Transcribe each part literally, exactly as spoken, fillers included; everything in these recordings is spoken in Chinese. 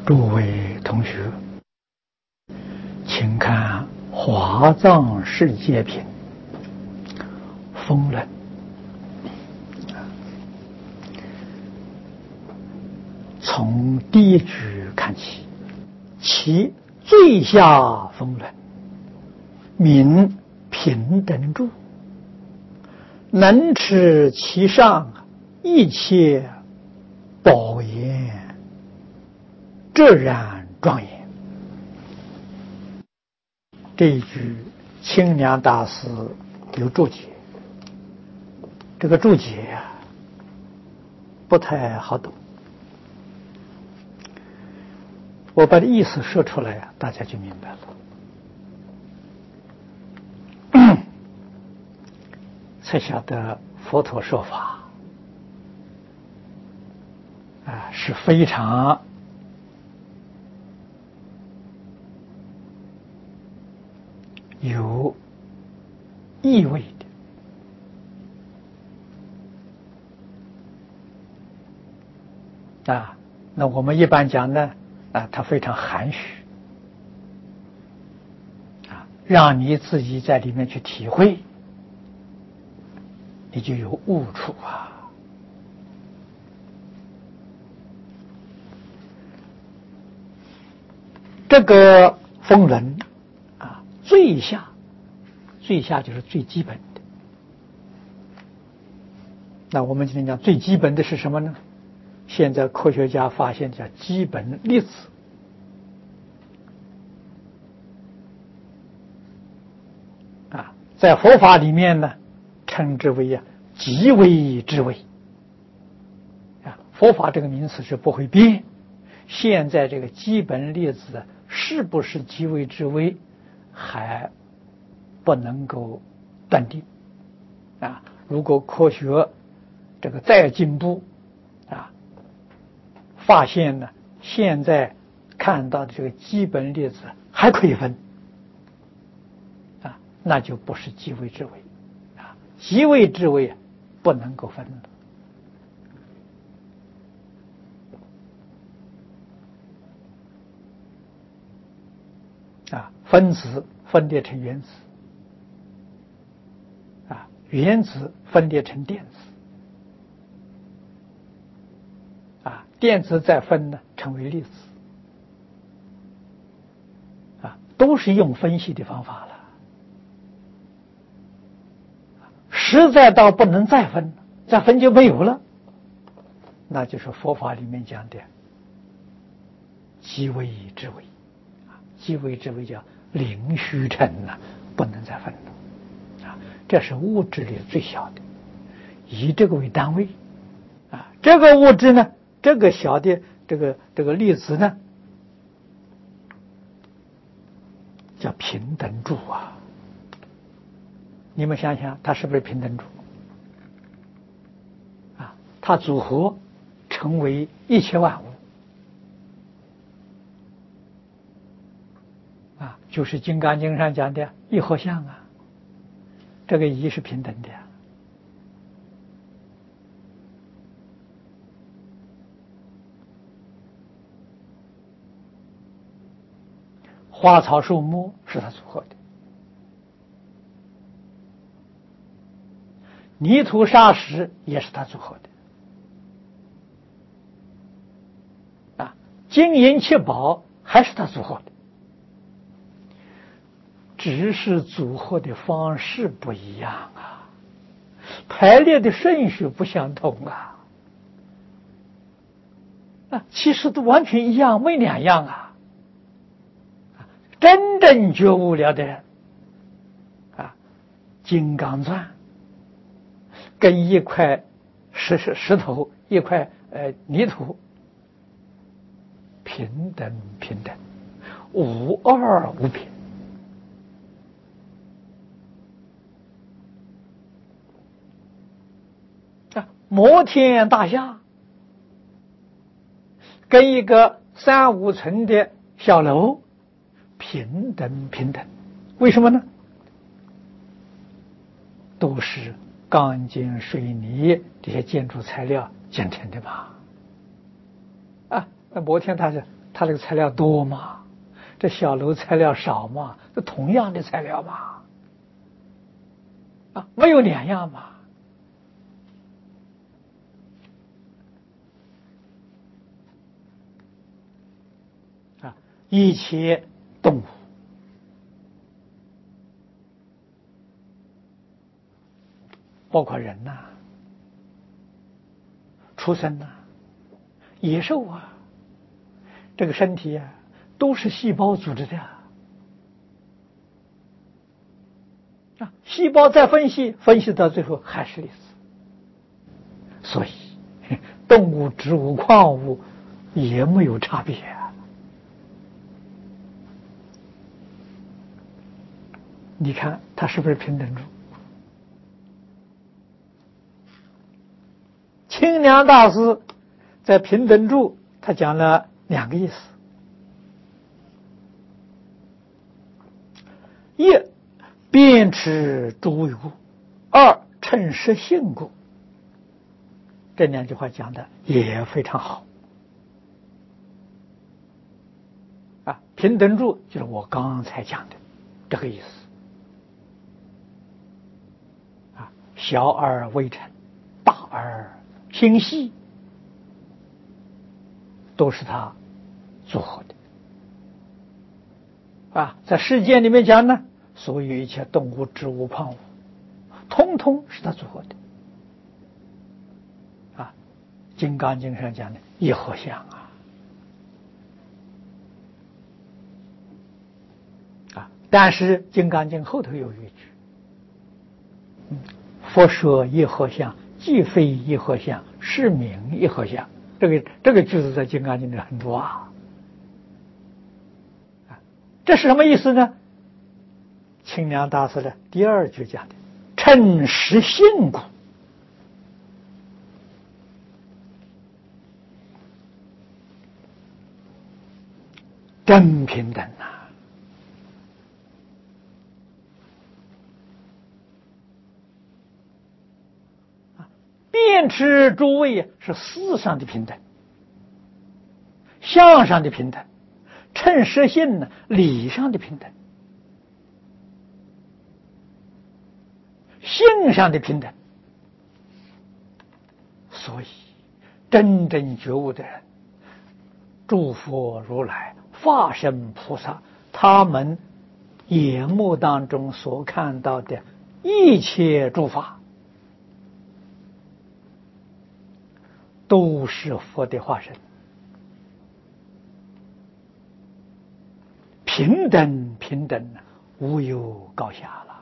诸位同学，请看《华藏世界品》风论。从第一句看起，其最下风论，名平等住，能持其上一切宝严，遮然庄严。这一句清凉大师有注解，这个注解呀、啊、不太好懂，我把这意思说出来啊，大家就明白了，才晓得佛陀说法啊是非常有意味的啊。那我们一般讲呢啊，它非常含蓄啊，让你自己在里面去体会，你就有悟处啊。这个风轮啊，最下，最下就是最基本的。那我们今天讲最基本的是什么呢？现在科学家发现叫基本粒子啊，在佛法里面呢，称之为啊极微之微啊。佛法这个名词是不会变，现在这个基本粒子是不是极微之微，还不能够断定啊。如果科学这个再进步啊，发现呢，现在看到的这个基本粒子还可以分啊，那就不是极微之微啊，极微之微不能够分啊。分子分裂成原子啊，原子分裂成电子啊，电子再分呢成为粒子啊，都是用分析的方法了。实在到不能再分，再分就没有了，那就是佛法里面讲的极微之微啊，极微之微叫零虚尘呐，不能再分了啊。这是物质里最小的，以这个为单位啊。这个物质呢，这个小的这个这个粒子呢，叫平等住啊。你们想想，它是不是平等住啊？它组合成为一切万物啊，就是《金刚经》上讲的一合相啊。这个一是平等的啊。花草树木是它组合的，泥土沙石也是它组合的啊，金银七宝还是它组合的，只是组合的方式不一样啊，排列的顺序不相同啊，啊，其实都完全一样，没两样啊。真正觉悟了的人啊，金刚钻跟一块石石石头，一块呃泥土平等平等，无二无别啊。摩天大厦跟一个三五层的小楼平等平等，为什么呢？都是钢筋水泥这些建筑材料建成的嘛。啊，那摩天它是它这个材料多嘛，这小楼材料少嘛，这同样的材料嘛，啊，没有两样嘛。啊，一切动物，包括人呐、啊、畜生呐、啊、野兽啊，这个身体啊，都是细胞组织的啊。啊，细胞再分析，分析到最后还是粒子。所以，动物、植物、矿物也没有差别啊。你看它是不是平等住？清凉大师在平等住，他讲了两个意思：一，辨识诸为故；二，称实性故。这两句话讲的也非常好啊。平等住就是我刚才讲的这个意思啊，小而微尘，大而心细，都是他组合的啊。在世界里面讲呢，所有一切动物、植物、矿物，通通是他组合的啊。金刚经上讲的一合相啊啊！但是金刚经后头有一句，嗯，佛说一合相，即非一合相，是名一合相。这个这个句子在金刚经里很多啊。这是什么意思呢？清凉大师的第二句讲的称实性故，真平等啊！辨识诸位是思上的平等，相上的平等，称实性呢，理上的平等，性上的平等。所以真正觉悟的人，诸佛如来、法身菩萨，他们眼目当中所看到的一切诸法，都是佛的化身，平等平等，无有高下了。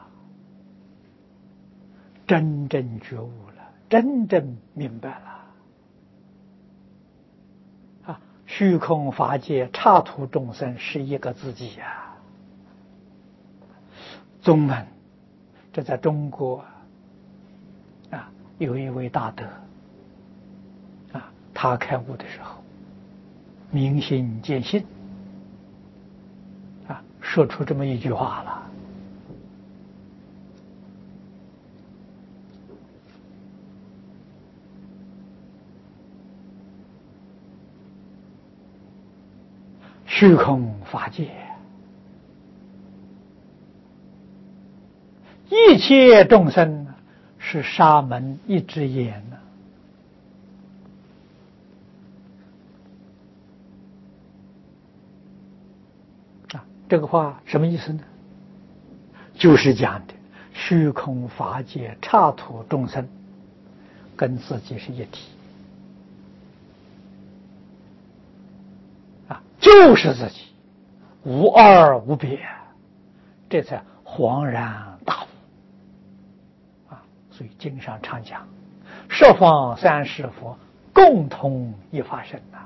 真正觉悟了，真正明白了啊！虚空法界，刹土众生是一个自己呀、啊。宗门，这在中国啊，有一位大德啊，他开悟的时候，明心见性啊，说出这么一句话了。虚空法界，一切众生是沙门一只眼呢。啊，这个话什么意思呢？就是讲的虚空法界刹土众生跟自己是一体啊，就是自己，无二无别，这才恍然大悟啊！所以经上常讲，十方三世佛共同一法身呐。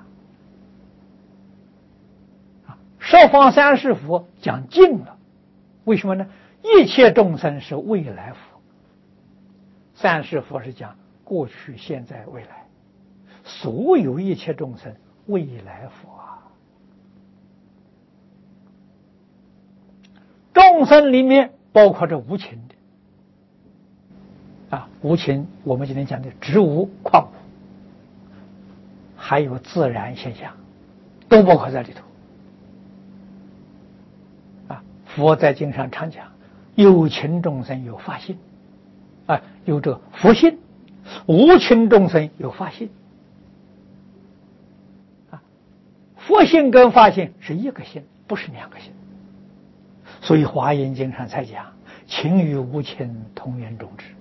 啊，十方三世佛讲尽了，为什么呢？一切众生是未来佛，三世佛是讲过去、现在、未来，所有一切众生未来佛啊。众生里面包括着无情的啊，无情我们今天讲的植物、矿物，还有自然现象都包括在里头。啊，佛在经上常讲，有情众生有法性，啊，有这佛性；无情众生有法性。啊，佛性跟法性是一个性，不是两个性。所以《华严经》上才讲，情与无情同源种智。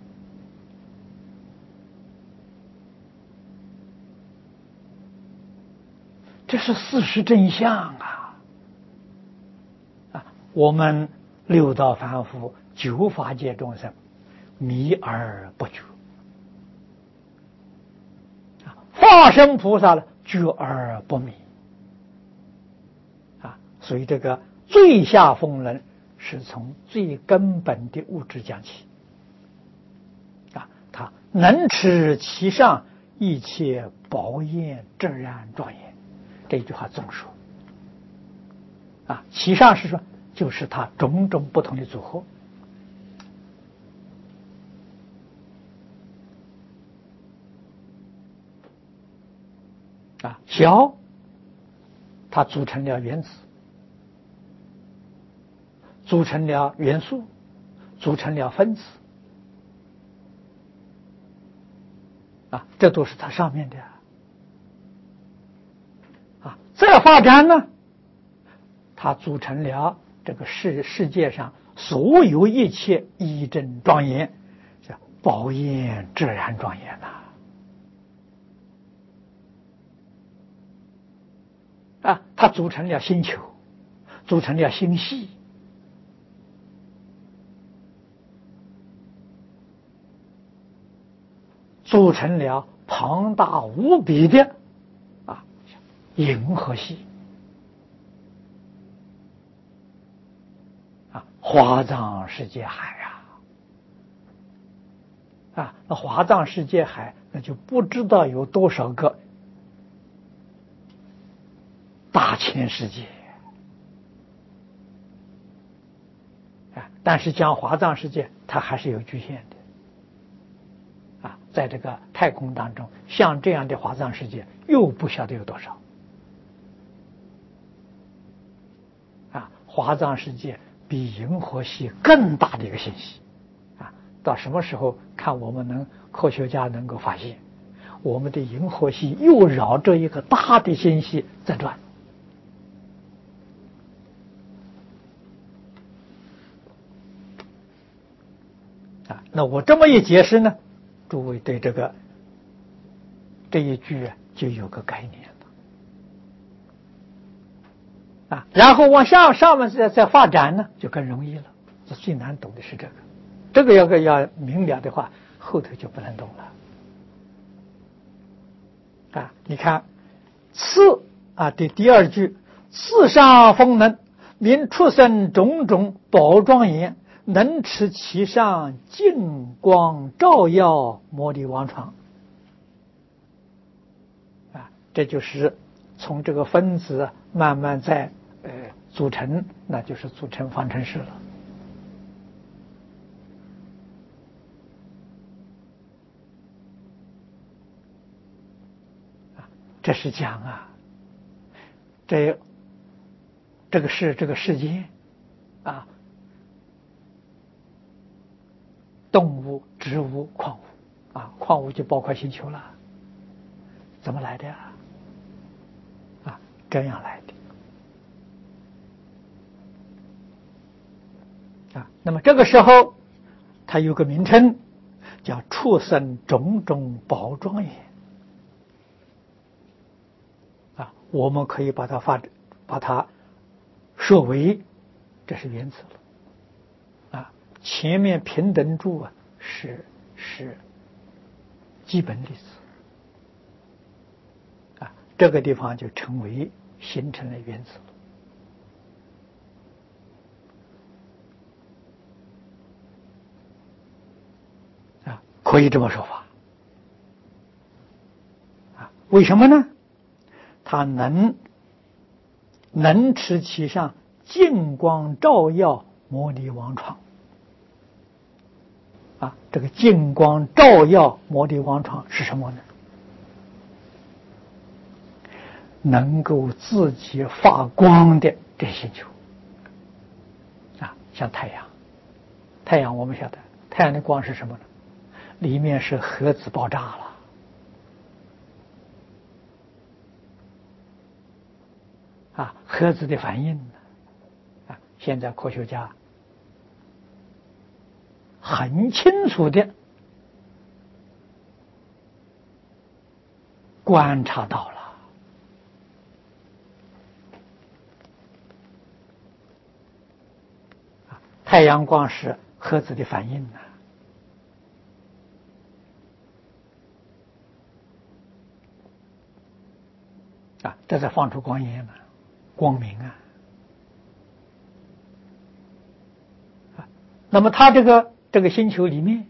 这是事实真相啊！啊，我们六道凡夫、九法界众生迷而不觉，啊，化身菩萨了觉而不迷，啊，所以这个最下风人是从最根本的物质讲起，啊，他能持其上一切宝焰湛然庄严。这句话总说啊，其上是说就是它种种不同的组合啊，小它组成了原子，组成了元素，组成了分子啊，这都是它上面的啊。再发展呢，它组成了这个世世界上所有一切一真庄严，叫宝焰湛然庄严呐！啊，它组成了星球，组成了星系，组成了庞大无比的啊银河系。华藏世界海啊，啊，那华藏世界海那就不知道有多少个大千世界啊！但是讲华藏世界，它还是有局限的啊，在这个太空当中，像这样的华藏世界又不晓得有多少啊！华藏世界比银河系更大的一个星系啊！到什么时候看我们能科学家能够发现，我们的银河系又绕着一个大的星系在转啊！那我这么一解释呢，诸位对这个这一句就有个概念了啊！然后往下上面再再发展呢，就更容易了。这最难懂的是这个，这个要个要明了的话，后头就不能懂了啊！你看次啊的第二句，次上风能名出生种种宝庄严，能持其上净光照耀摩尼王床啊，这就是从这个分子慢慢在呃组成，那就是组成方程式了啊。这是讲啊，这这个是这个世界啊，动物、植物、矿物啊，矿物就包括星球了，怎么来的啊？啊，这样来的啊。那么这个时候，它有个名称叫畜生种种宝庄严啊，我们可以把它发把它说为这是原子了啊。前面平等住啊是是基本粒子啊，这个地方就成为形成了原子了啊，可以这么说法啊。为什么呢？它能能持其上净光照耀摩尼王床啊，这个净光照耀摩尼王床是什么呢？ 能够自己发光的这些星球啊，像太阳。太阳我们晓得，太阳的光是什么呢？里面是核子爆炸了啊，核子的反应啊，现在科学家很清楚的观察到了。太阳光是核子的反应呢，啊，这在放出光焰呢，光明啊。啊，那么它这个这个星球里面，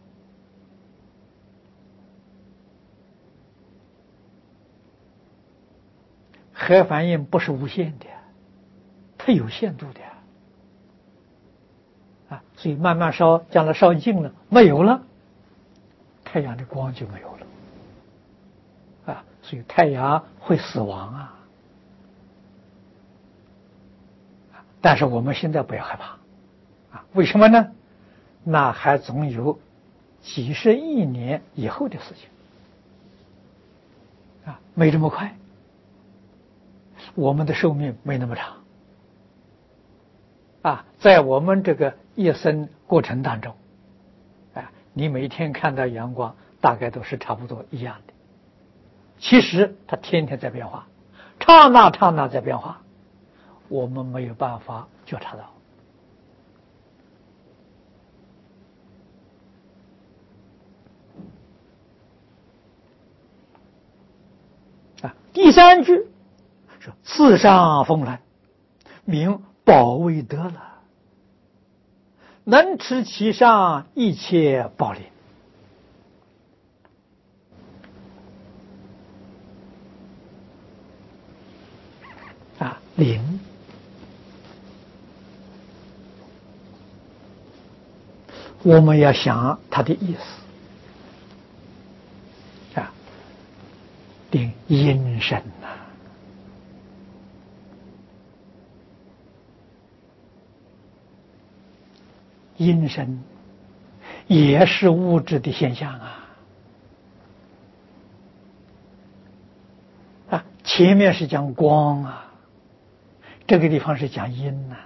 核反应不是无限的，它有限度的。啊，所以慢慢烧，将来烧尽了，没有了，太阳的光就没有了。啊，所以太阳会死亡啊。但是我们现在不要害怕，啊，为什么呢？那还总有几十亿年以后的事情，啊，没这么快。我们的寿命没那么长，啊，在我们这个一生过程当中，啊，你每天看到阳光，大概都是差不多一样的。其实它天天在变化，刹那刹那在变化，我们没有办法觉察到。啊，第三句是四上风兰，名保卫得了，能持其上一切宝林。啊，林，我们要想它的意思啊，定阴身呐、啊。阴身也是物质的现象啊！啊，前面是讲光啊，这个地方是讲阴呐、啊。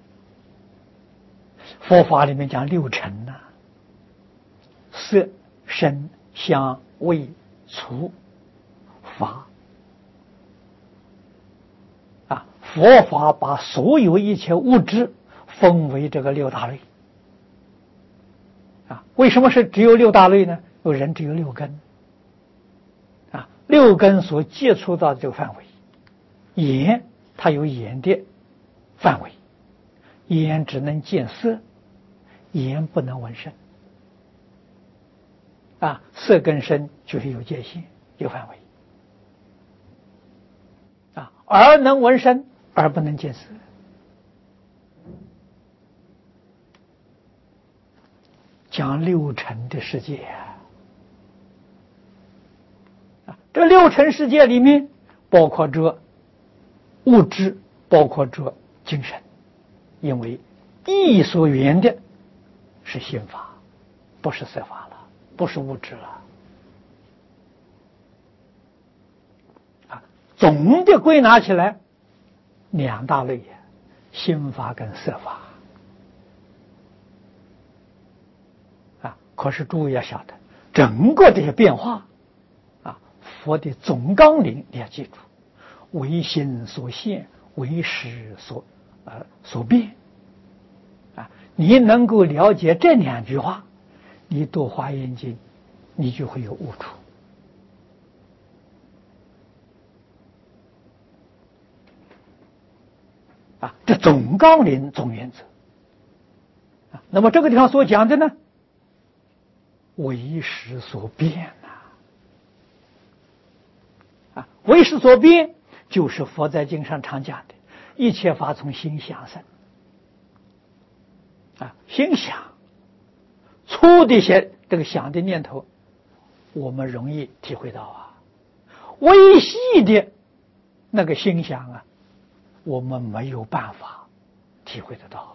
佛法里面讲六尘呐、啊，色、声、香、味、触、法。啊，佛法把所有一切物质分为这个六大类。啊，为什么是只有六大类呢？有人只有六根，啊，六根所接触到的这个范围，眼它有眼的范围，眼只能见色，眼不能闻声，啊，色跟声就是有界限、有范围，啊，耳能闻声，耳不能见色。讲六尘的世界啊，这六尘世界里面包括着物质，包括着精神，因为意所缘的是心法，不是色法了，不是物质了。啊，总的归纳起来，两大类，心法跟色法。可是诸位要晓得，整个这些变化啊，佛的总纲领你要记住，为心所现，为识所呃所变啊。你能够了解这两句话，你读华严经，你就会有悟处啊。这总纲领、总原则啊。那么这个地方所讲的呢？为识所变呐、啊！啊，为识所变就是佛在经上常讲的，一切法从心想生。啊，心想，粗的些这个想的念头，我们容易体会到啊。微细的那个心想啊，我们没有办法体会得到。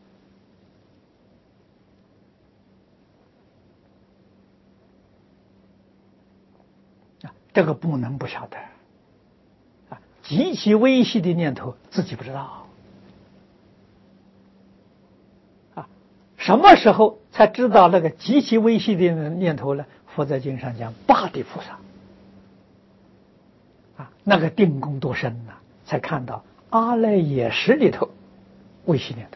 啊，这个不能不晓得。啊，极其微细的念头自己不知道。啊，什么时候才知道那个极其微细的念头呢？佛在经上讲八地菩萨。啊，那个定功多深呐、啊，才看到阿赖耶识里头微细念头。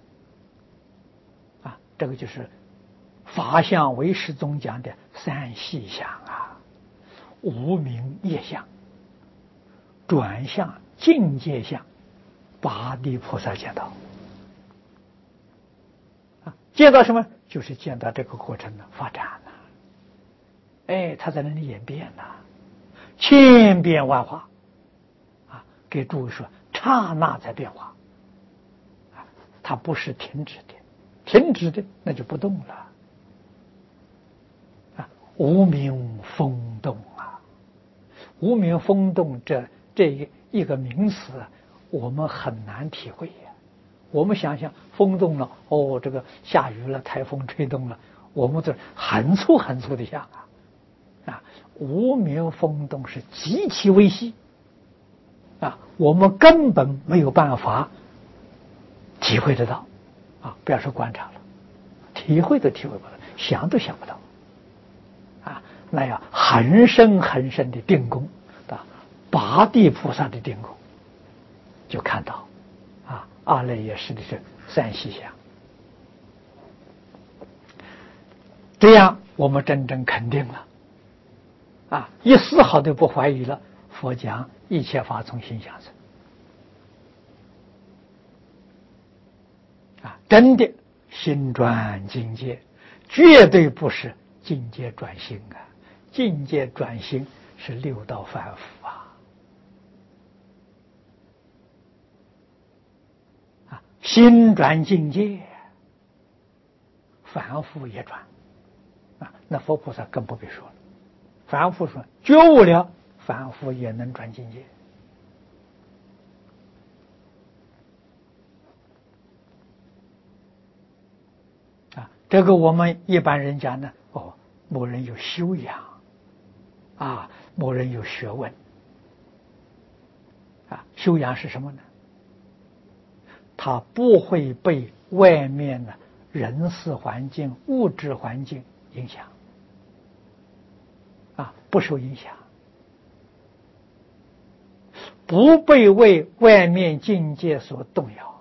啊，这个就是法相唯识宗讲的三细相啊，无明业相、转相、境界相，八地菩萨见到。啊，见到什么？就是见到这个过程的发展了。哎，他在那里演变呐、啊，千变万化。啊，给诸位说，刹那在变化。啊，它不是停止的，停止的那就不动了。啊，无明风动啊，无明风动这这一个名词，我们很难体会呀。我们想想风动了，哦，这个下雨了，台风吹动了，我们这很粗很粗的想啊。啊，无明风动是极其微细啊，我们根本没有办法体会得到啊，不要说观察了，体会都体会不到，想都想不到啊，那样很深很深的定功啊，八地菩萨的定功就看到啊，阿赖耶识的是三细相，这样我们真正肯定了。啊，一丝毫都不怀疑了。佛讲一切法从心想生。啊，真的心转境界，绝对不是境界转心啊！境界转心是六道反腐啊！啊，心转境界，反复也转啊！那佛菩萨更不必说了。反复说觉悟了，反复也能转境界。啊，这个我们一般人讲呢，哦，某人有修养，啊，某人有学问。啊，修养是什么呢？他不会被外面的人事环境、物质环境影响。啊，不受影响，不被为外面境界所动摇，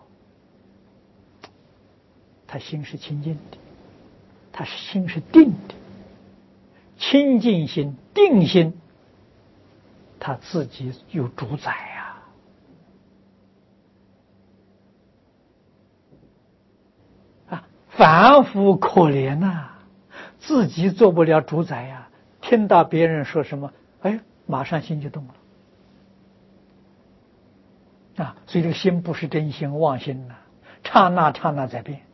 他心是清净的，他是心是定的，清净心、定心，他自己有主宰呀、啊！啊，凡夫可怜呐、啊，自己做不了主宰呀、啊。听到别人说什么，哎，马上心就动了啊！所以这个心不是真心，妄心呐、啊，刹那刹那在变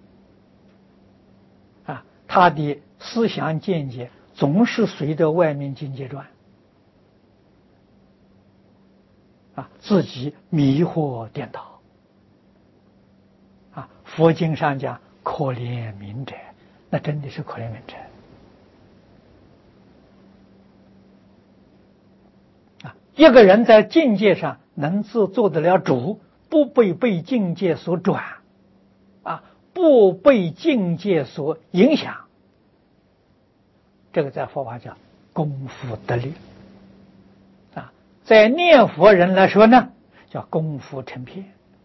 啊！他的思想见解总是随着外面境界转啊，自己迷惑颠倒啊！佛经上讲可怜悯者，那真的是可怜悯者。一个人在境界上能自做得了主，不被被境界所转，啊，不被境界所影响，这个在佛法叫功夫得力，啊，在念佛人来说呢，叫功夫成片，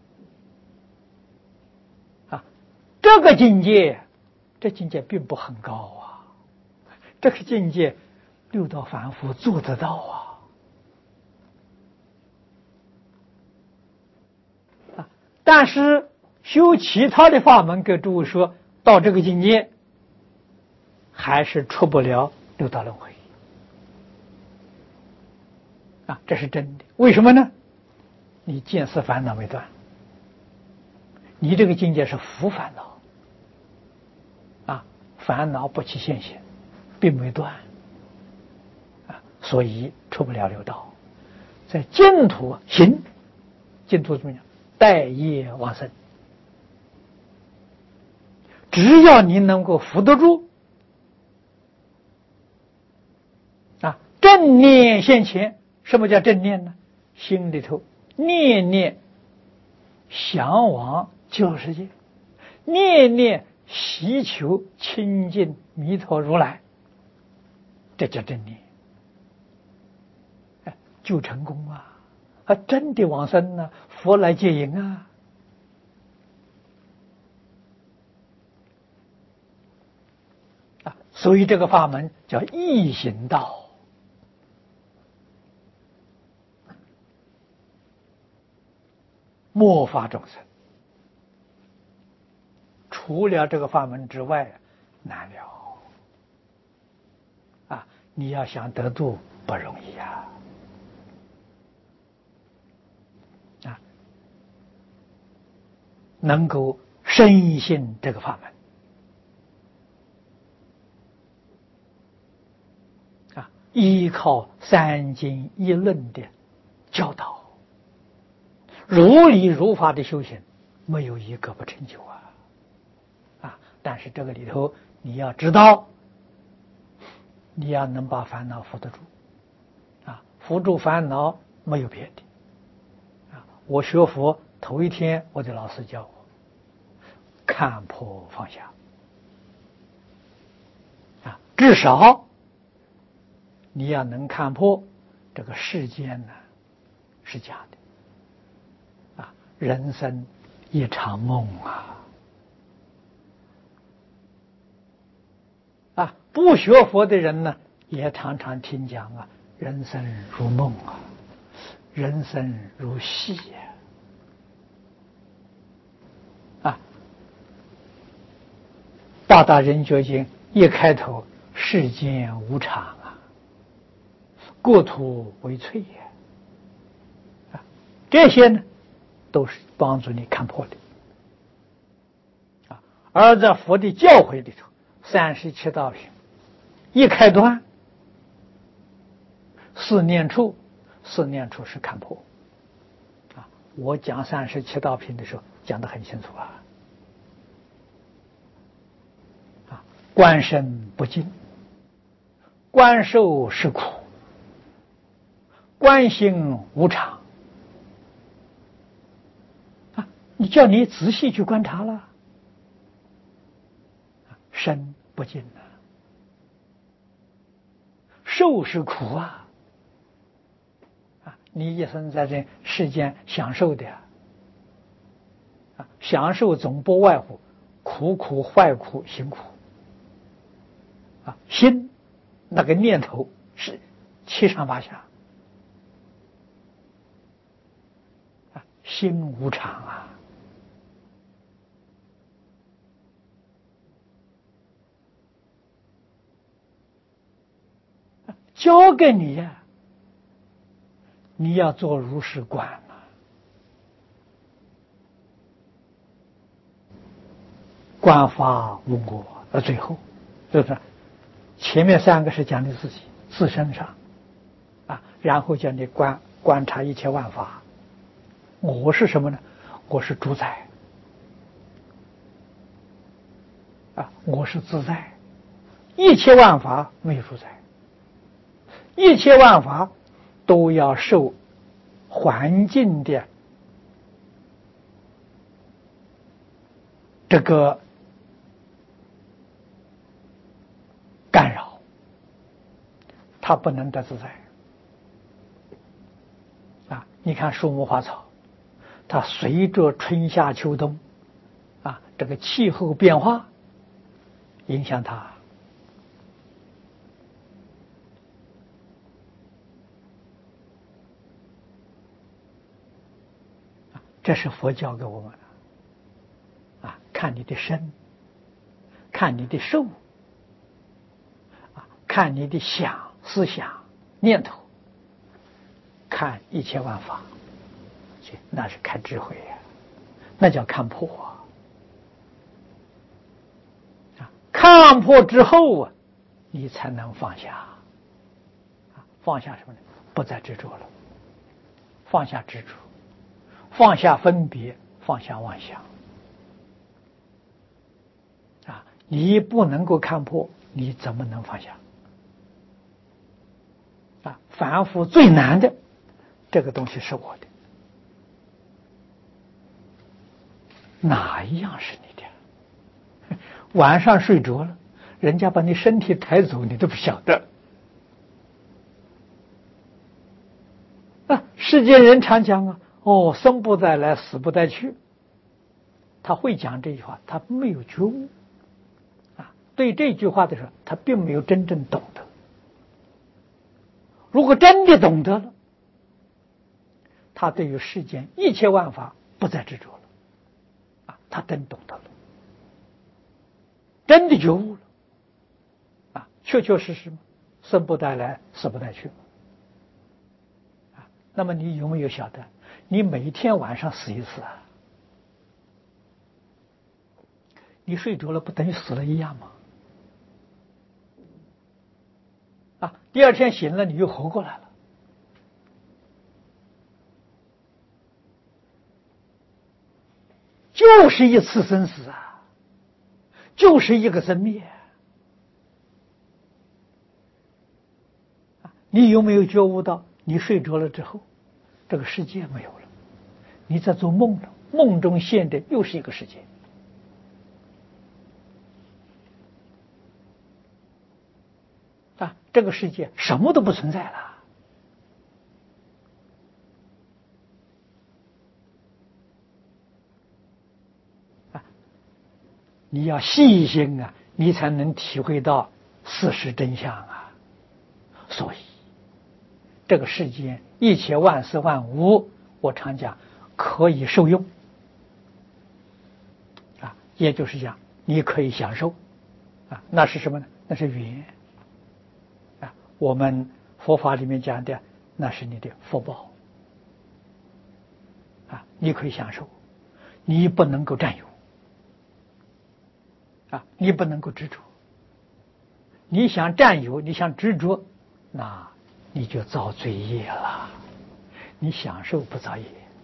啊，这个境界，这境界并不很高啊，这个境界六道凡夫做得到啊。但是修其他的法门，给诸位说到这个境界，还是出不了六道轮回啊，这是真的。为什么呢？你见思烦恼没断，你这个境界是福烦恼啊，烦恼不起现行，并没断啊，所以出不了六道。 在净土行，净土怎么样？待业往生。只要你能够扶得住，啊，正念现前。什么叫正念呢？心里头念念向往极世界，念念祈求亲近弥陀如来，这叫正念，哎，就成功啊！啊，真的往生啊，佛来接引啊！啊，所以这个法门叫易行道。末法众生，除了这个法门之外，难了啊！你要想得度不容易啊！啊，能够深信这个法门啊，依靠三经一论的教导。如理如法的修行，没有一个不成就啊！啊，但是这个里头你要知道，你要能把烦恼扶得住，啊，扶住烦恼没有别的。啊，我学佛头一天，我的老师教我看破放下，啊，至少你要能看破这个世间呢是假的。人生一场梦啊！啊，不学佛的人呢，也常常听讲啊，人生如梦啊，人生如戏呀！啊，八大人觉经一开头，世间无常啊，国土为脆呀！啊，这些呢，都是帮助你看破的啊。而在佛的教诲里头，三十七道品一开端，四念处，四念处是看破啊。我讲三十七道品的时候讲得很清楚啊。啊，观身不净，观受是苦，观心无常。你叫你仔细去观察了，身不净啊，受是苦啊，啊，你一生在这世间享受的啊，啊，享受总不外乎苦苦、坏苦、辛苦，啊，心那个念头是七上八下，啊，心无常啊。教给你呀、啊，你要做如是观啊。观法无我，而最后就是前面三个是讲你自己自身上啊，然后叫你观观察一切万法。我是什么呢？我是主宰啊，我是自在，一切万法没有主宰。一切万法都要受环境的这个干扰，它不能得自在啊！你看树木花草，它随着春夏秋冬啊这个气候变化影响它。这是佛教给我们的啊！看你的身，看你的受，啊，看你的想思想念头，看一切万法，那是开智慧呀、啊，那叫看破啊！看破之后啊，你才能放下啊！放下什么呢？不再执着了放下执着，放下分别，放下妄想。啊，你不能够看破，你怎么能放下？啊，凡夫最难的，这个东西是我的，哪一样是你的？晚上睡着了，人家把你身体抬走，你都不晓得。啊，世间人常讲啊，哦，生不带来，死不带去。他会讲这句话，他没有觉悟。啊，对这句话的时候，他并没有真正懂得。如果真的懂得了，他对于世间一切万法不再执着了。啊，他真懂得了，真的觉悟了。啊，确确实实，生不带来，死不带去。那么你有没有晓得，你每天晚上死一次啊？你睡着了，不等于死了一样吗？啊，第二天醒了，你又活过来了。就是一次生死啊，就是一个生灭。你有没有觉悟到？你睡着了之后，这个世界没有了，你在做梦了，梦中现的又是一个世界。啊，这个世界什么都不存在了。啊，你要细心啊，你才能体会到事实真相啊。所以这个世间一切万事万物，我常讲可以受用啊，也就是讲你可以享受啊，那是什么呢？那是缘啊。我们佛法里面讲的，那是你的福报啊，你可以享受，你不能够占有啊，你不能够执着。你想占有，你想执着，那你就造罪业了。你享受不造业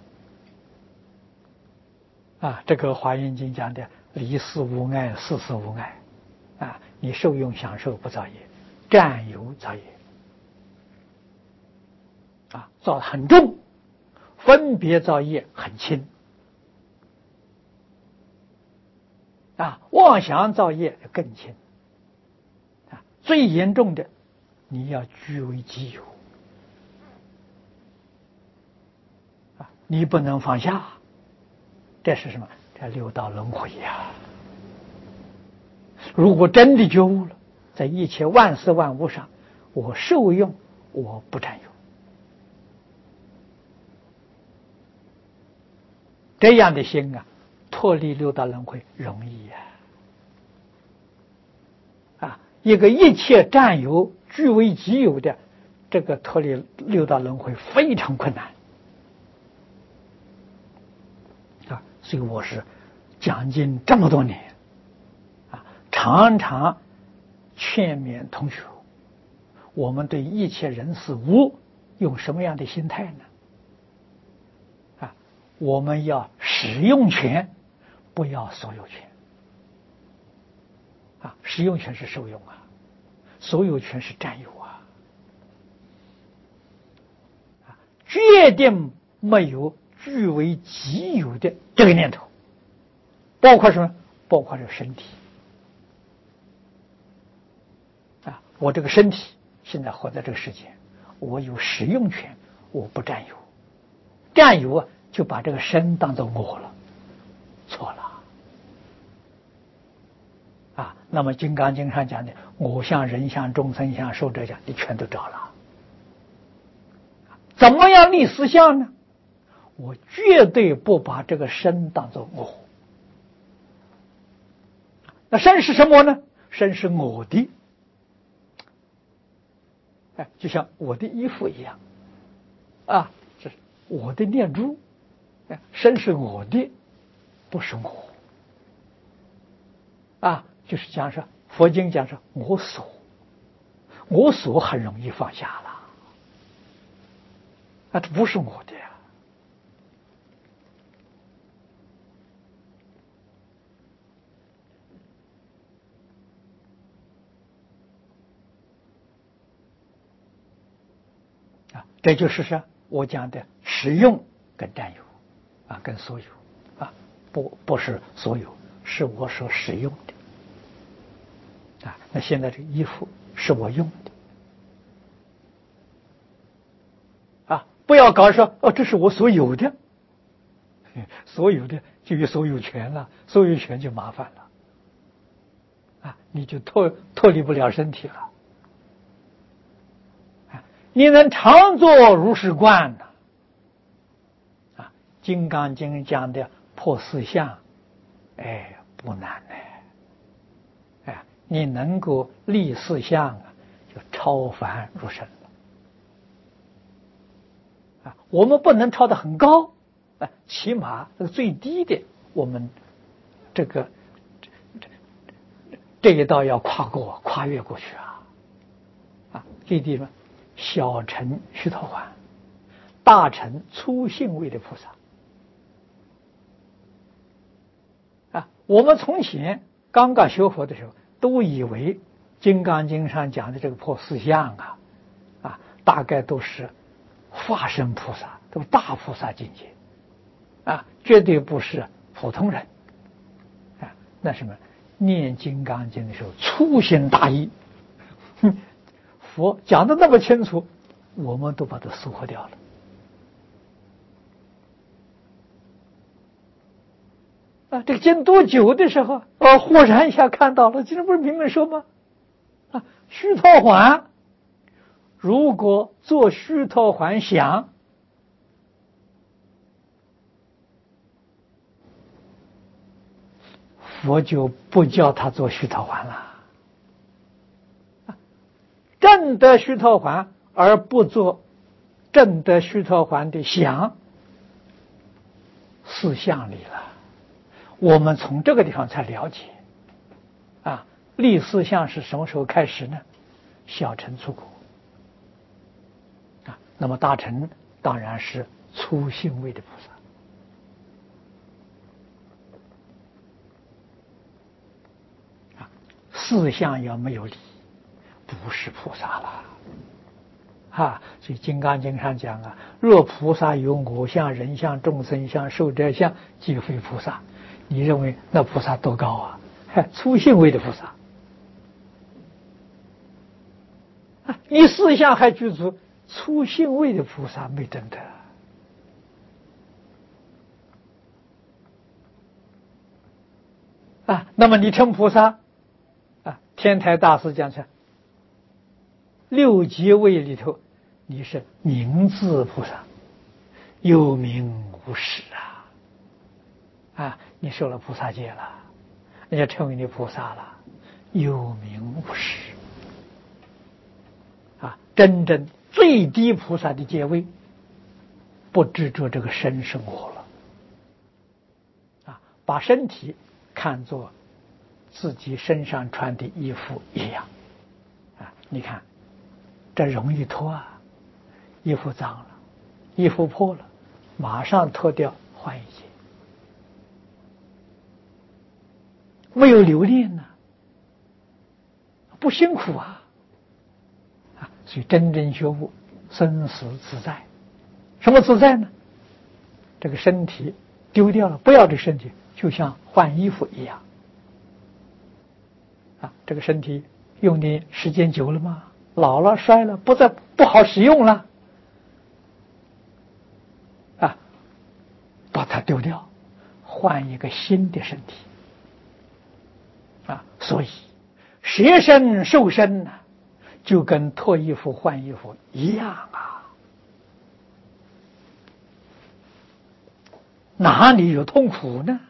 啊！这个《华严经》讲的离事无碍，事事无碍啊！你受用享受不造业，占有造业啊，造很重，分别造业很轻啊，妄想造业更轻啊。最严重的，你要据为己有。你不能放下，这是什么？这六道轮回呀！如果真的觉悟了，在一切万事万物上，我受用，我不占有，这样的心啊，脱离六道轮回容易呀！啊，一个一切占有、据为己有的，这个脱离六道轮回非常困难。所以我是讲经这么多年啊，常常劝勉同学，我们对一切人事物用什么样的心态呢？啊，我们要使用权，不要所有权。啊，使用权是受用啊，所有权是占有啊。啊，决定没有据为己有的这个念头，包括什么？包括这个身体啊！我这个身体现在活在这个世界，我有使用权，我不占有。占有啊，就把这个身当作我了，错了啊！那么《金刚经》上讲的我相、人相、众生相、寿者相，你全都找了。怎么样立实相呢？我绝对不把这个身当作我。那身是什么呢？身是我的，哎，就像我的衣服一样啊，这是我的念珠，哎，身是我的，不是我啊，就是讲说佛经讲说我所，我所很容易放下了啊，这不是我的呀。 这就是说我讲的实用跟占有啊，跟所有啊，不不是所有，是我所使用的啊。那现在这个衣服是我用的啊，不要搞说哦，这是我所有的，所有的就有所有权了，所有权就麻烦了啊，你就脱脱离不了身体了。你能常作如是观呢？啊，《金刚经》讲的破四相，哎，不难呢。哎，你能够立四相啊，就超凡入圣了。啊，我们不能超得很高，啊，起码这个最低的，我们这个这这一道要跨过、跨越过去啊。啊，这地方。小乘须陀洹，大乘粗性位的菩萨啊，我们从前刚刚学佛的时候，都以为《金刚经》上讲的这个破四相啊，啊，大概都是化身菩萨，都是大菩萨境界啊，绝对不是普通人啊。那什么，念《金刚经》的时候粗心大意。哼，佛讲的那么清楚，我们都把它疏忽掉了啊！这个经多久的时候，哦，忽然一下看到了，今天不是明明说吗？啊，须陀洹，如果做须陀洹想，佛就不叫他做须陀洹了。正得须陀洹而不做正得须陀洹的想，四相里了。我们从这个地方才了解啊，立四相是什么时候开始呢？小乘出果啊，那么大乘当然是粗性位的菩萨啊，四相要没有理，不是菩萨了啊。所以《金刚经》上讲啊，若菩萨有我相、人相、众生相、寿者相，即非菩萨。你认为那菩萨多高啊？嗨，粗性位的菩萨啊，你四相还具足，粗性位的菩萨没证得啊。那么你成菩萨啊，天台大师讲说，六级位里头，你是名字菩萨，有名无实啊！啊，你受了菩萨戒了，人家称为你菩萨了，有名无实啊！真正最低菩萨的阶位，不执着这个身生活了啊，把身体看作自己身上穿的衣服一样啊！你看，这容易脱啊，衣服脏了，衣服破了，马上脱掉换一件，没有留恋呢，不辛苦啊！啊，所以真正觉悟，生死自在。什么自在呢？这个身体丢掉了，不要这身体，就像换衣服一样啊！这个身体用的时间久了吗？老了衰了，不再不好使用了啊，把它丢掉，换一个新的身体啊。所以舍身受身呢，就跟脱衣服换衣服一样啊，哪里有痛苦呢？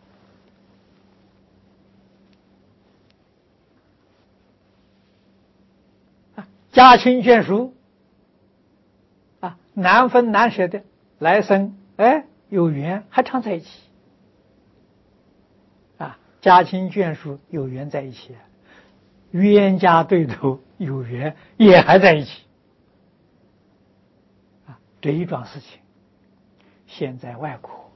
啊，家亲眷属啊，难分难舍的，来生哎有缘还常在一起啊，家亲眷属有缘在一起，冤家对头有缘也还在一起啊，这一桩事情，现在外国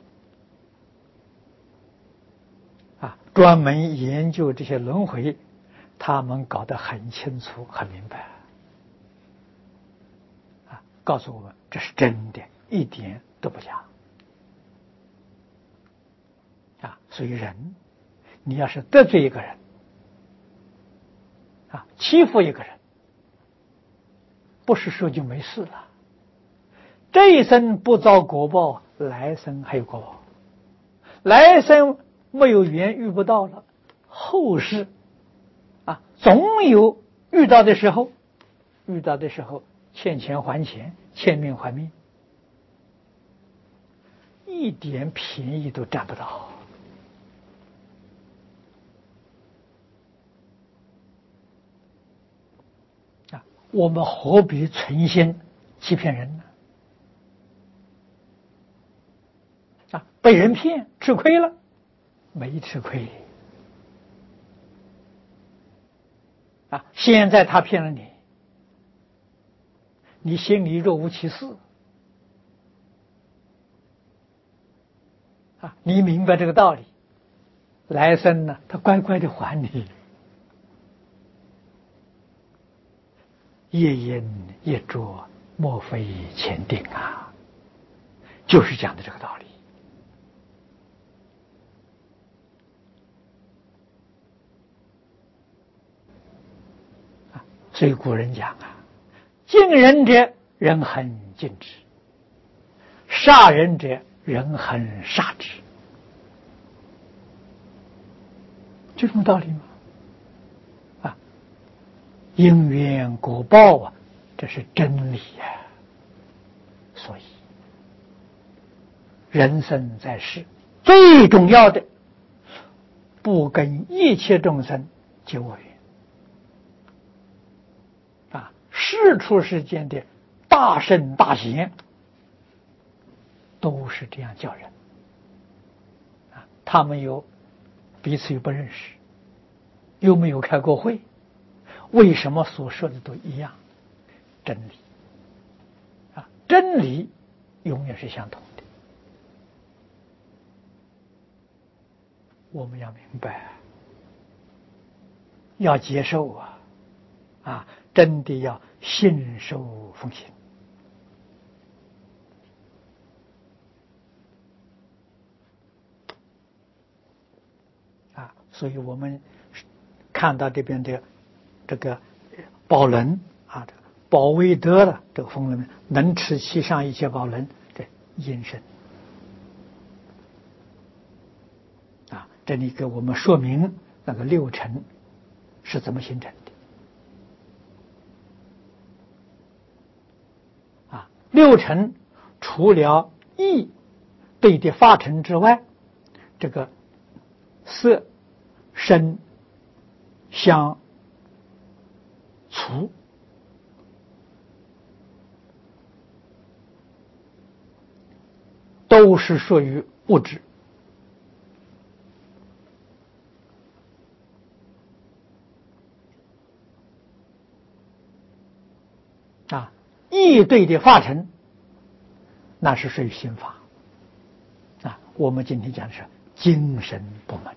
啊，专门研究这些轮回，他们搞得很清楚、很明白啊。 告诉我们这是真的，一点都不假。啊，所以人，你要是得罪一个人，啊，欺负一个人，不是说就没事了。这一生不遭果报，来生还有果报。来生没有缘遇不到了，后世啊，总有遇到的时候，遇到的时候欠钱还钱，欠命还命，一点便宜都占不到。啊，我们何必存心欺骗人呢？啊，被人骗吃亏了，没吃亏。啊，现在他骗了你，你心里若无其事，啊，你明白这个道理，来生呢，他乖乖的还你。业因业着，莫非前定啊，就是讲的这个道理。啊，所以古人讲啊，敬人者人恒敬之，杀人者人恒杀之，就这么道理吗？啊，因缘果报啊，这是真理呀、啊。所以人生在世，最重要的不跟一切众生结恶缘啊！世出世间的大圣大贤都是这样教人啊，他们有彼此又不认识，又没有开过会，为什么所说的都一样？真理啊，真理永远是相同的。我们要明白，要接受啊，啊，真的要信受奉行啊。所以我们看到这边的这个宝轮啊，这个宝威德的这个风轮，能持其上一切宝轮的因身啊，这里给我们说明那个六尘是怎么形成的啊。六尘除了意对的发尘之外，这个色声香触都是属于物质啊。意对的发尘那是属于心法啊。我们今天讲的是精神部门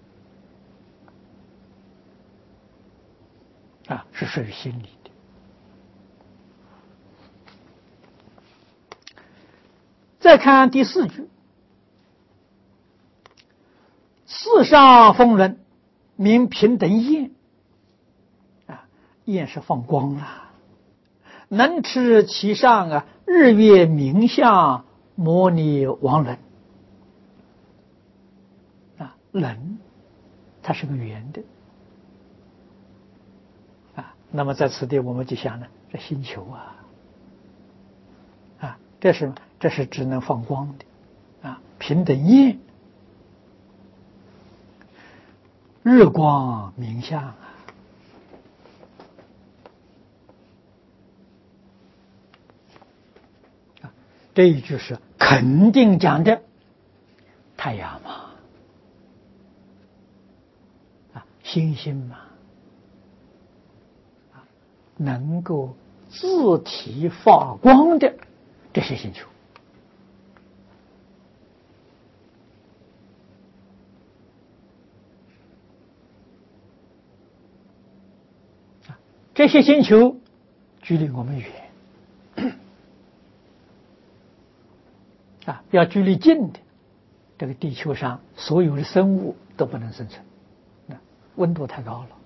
啊，是属于心理的。再看第四句，四上风轮名平等焰啊，焰是放光了，能持其上啊，日月明相摩尼王轮啊，轮它是个圆的啊。那么在此地我们就想呢，这星球啊啊，这是这是只能放光的啊，平等焰，日光明相啊。这一句是肯定讲的太阳嘛，啊，星星嘛，啊，能够自体发光的这些星球，啊，这些星球距离我们远， 啊，要距离近的，这个地球上所有的生物都不能生存，那温度太高了。